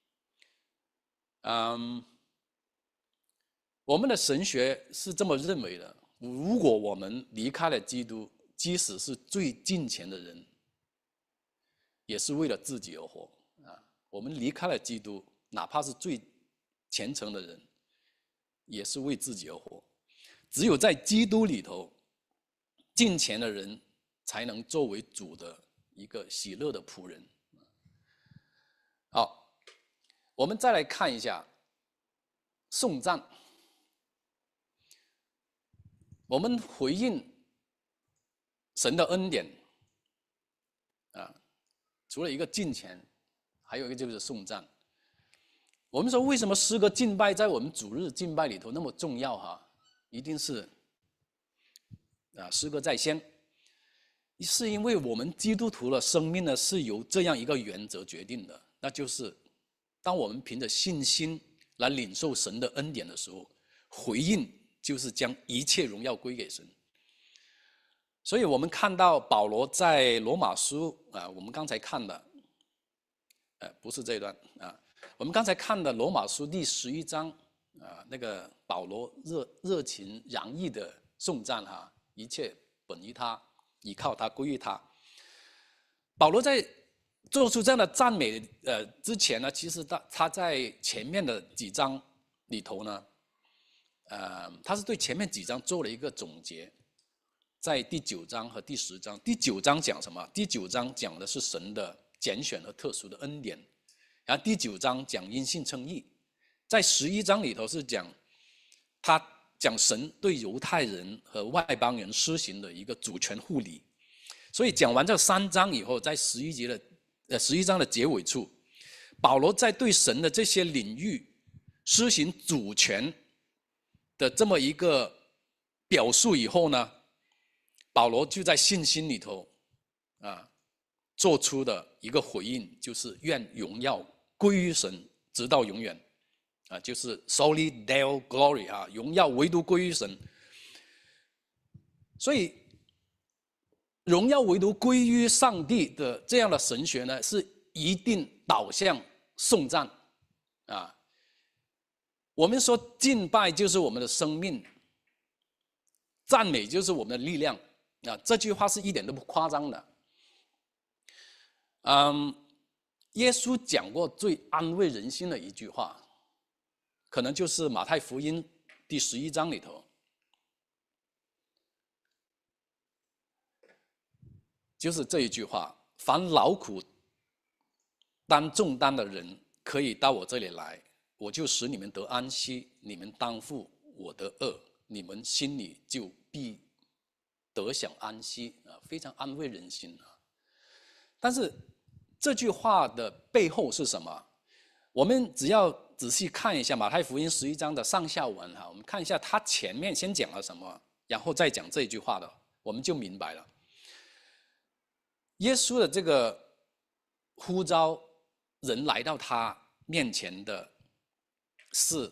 嗯，我们的神学是这么认为的：如果我们离开了基督，即使是最敬虔的人，也是为了自己而活啊。我们离开了基督，哪怕是最虔诚的人，也是为自己而活。只有在基督里头，敬虔的人才能作为主的一个喜乐的仆人。好，我们再来看一下颂赞。我们回应神的恩典啊，除了一个敬虔，还有一个就是颂赞。我们说为什么诗歌敬拜在我们主日敬拜里头那么重要哈？一定是啊诗歌在先，是因为我们基督徒的生命呢是由这样一个原则决定的，那就是当我们凭着信心来领受神的恩典的时候，回应就是将一切荣耀归给神。 所以我们看到保罗在罗马书啊，我们刚才看的，呃，不是这一段啊，我们刚才看的罗马书第十一章啊，那个保罗热热情洋溢的颂赞哈、啊，一切本于他，依靠他，归于他。保罗在做出这样的赞美呃之前呢，其实他他在前面的几章里头呢，呃，他是对前面几章做了一个总结。在第九章和第十章，第九章讲什么？第九章讲的是神的拣选和特殊的恩典，然后第九章讲因信称义，在十一章里头是讲他讲神对犹太人和外邦人施行的一个主权护理。所以讲完这三章以后，在十一节的呃十一章的结尾处，保罗在对神的这些领域施行主权的这么一个表述以后呢，保罗就在信心里头啊做出的一个回应，就是愿荣耀归于神，直到永远啊，就是 Soli Deo Glory 啊，荣耀唯独归于神。所以荣耀唯独归于上帝的这样的神学呢，是一定导向颂赞啊。我们说敬拜就是我们的生命，赞美就是我们的力量啊，这句话是一点都不夸张的。嗯，耶稣讲过最安慰人心的一句话，可能就是马太福音第十一章里头，就是这一句话：凡劳苦担重担的人，可以到我这里来，我就使你们得安息。你们担负我的恶，你们心里就必得享安息啊，非常安慰人心啊。但是这句话的背后是什么？我们只要仔细看一下马太福音十一章的上下文哈，我们看一下他前面先讲了什么，然后再讲这一句话的，我们就明白了。耶稣的这个呼召人来到他面前的是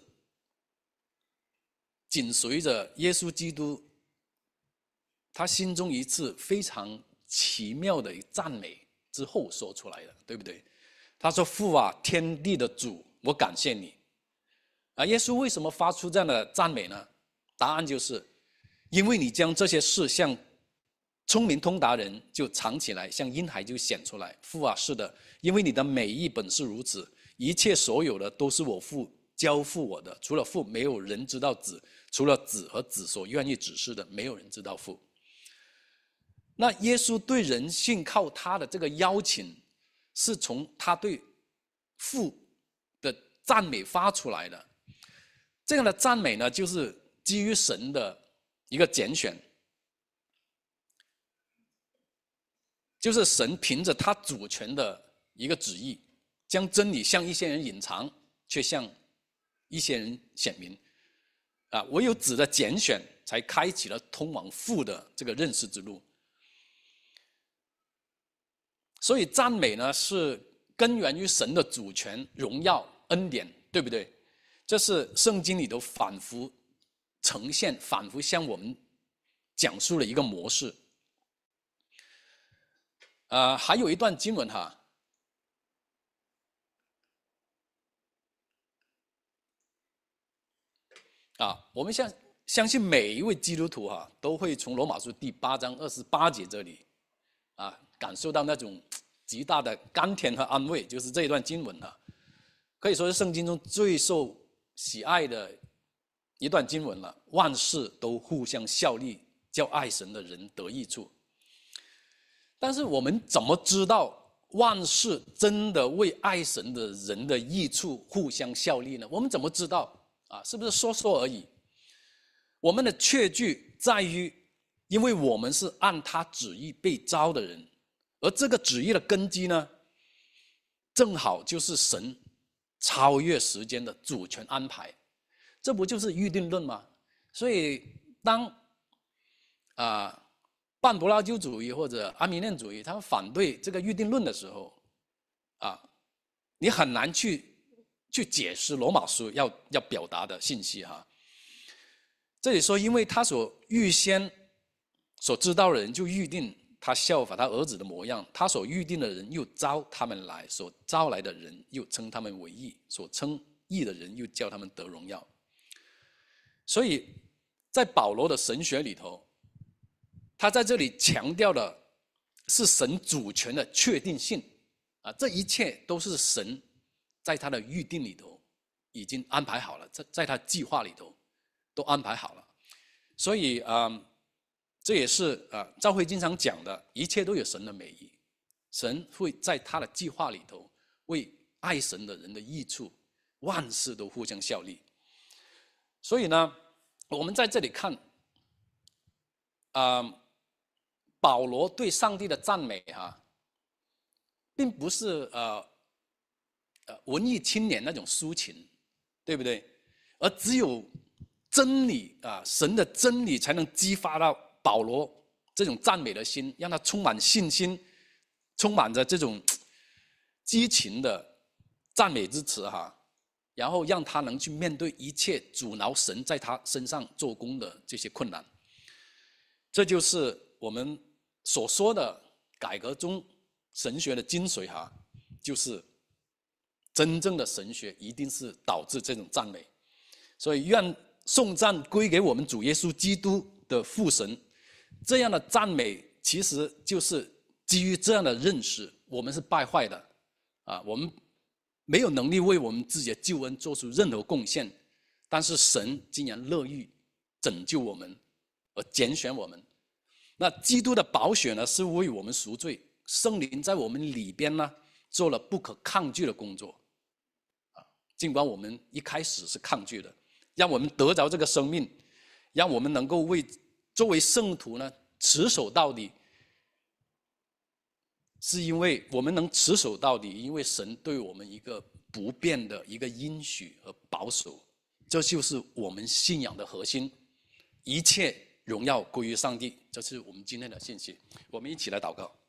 紧随着耶稣基督他心中一次非常奇妙的赞美之后说出来的，对不对？他说：父啊，天地的主，我感谢你啊。耶稣为什么发出这样的赞美呢？答案就是因为你将这些事像聪明通达人就藏起来，像婴孩就显出来。父啊，是的，因为你的美意本是如此，一切所有的都是我父交付我的，除了父没有人知道子，除了子和子所愿意指示的，没有人知道父。那耶稣对人信靠他的这个邀请，是从他对父的赞美发出来的。这样的赞美呢，就是基于神的一个拣选，就是神凭着他主权的一个旨意，将真理向一些人隐藏，却向一些人显明啊，唯有子的拣选才开启了通往父的这个认识之路。所以赞美呢，是根源于神的主权、荣耀、恩典，对不对？这是圣经里头反复呈现、反复向我们讲述的一个模式。呃，还有一段经文哈，啊，我们相相信每一位基督徒哈，都会从罗马书第八章二十八节这里啊，感受到那种极大的甘甜和安慰，就是这一段经文啊，可以说是圣经中最受喜爱的一段经文了。万事都互相效力，叫爱神的人得益处。但是我们怎么知道万事真的为爱神的人的益处互相效力呢？我们怎么知道啊？是不是说说而已？我们的确据在于，因为我们是按他旨意被召的人，而这个旨意的根基呢，正好就是神超越时间的主权安排。这不就是预定论吗？所以当啊、呃、半柏拉图主义或者阿米念主义他们反对这个预定论的时候啊，你很难去去解释罗马书要要表达的信息哈。这里说，因为他所预先所知道的人就预定他效法他儿子的模样，他所预定的人又招他们来，所招来的人又称他们为义，所称义的人又叫他们得荣耀。所以在保罗的神学里头，他在这里强调的是神主权的确定性啊，这一切都是神在他的预定里头已经安排好了，在在他计划里头都安排好了。所以啊、呃，这也是啊，教会经常讲的，一切都有神的美意，神会在他的计划里头为爱神的人的益处，万事都互相效力。所以呢，我们在这里看啊、呃，保罗对上帝的赞美啊，并不是呃呃文艺青年那种抒情，对不对？而只有真理啊，神的真理才能激发到保罗这种赞美的心，让他充满信心，充满着这种激情的赞美之词哈，然后让他能去面对一切阻挠神在他身上做工的这些困难。这就是我们所说的改革中神学的精髓哈，就是真正的神学一定是导致这种赞美。所以愿颂赞归给我们主耶稣基督的父神，这样的赞美其实就是基于这样的认识，我们是败坏的啊，我们没有能力为我们自己的救恩做出任何贡献，但是神竟然乐意拯救我们而拣选我们。那基督的宝血呢，是为我们赎罪，圣灵在我们里边呢做了不可抗拒的工作啊，尽管我们一开始是抗拒的，让我们得着这个生命，让我们能够为作为圣徒呢持守到底，是因为我们能持守到底，因为神对我们一个不变的一个应许和保守，这就是我们信仰的核心。一切荣耀归于上帝，这是我们今天的信息。我们一起来祷告。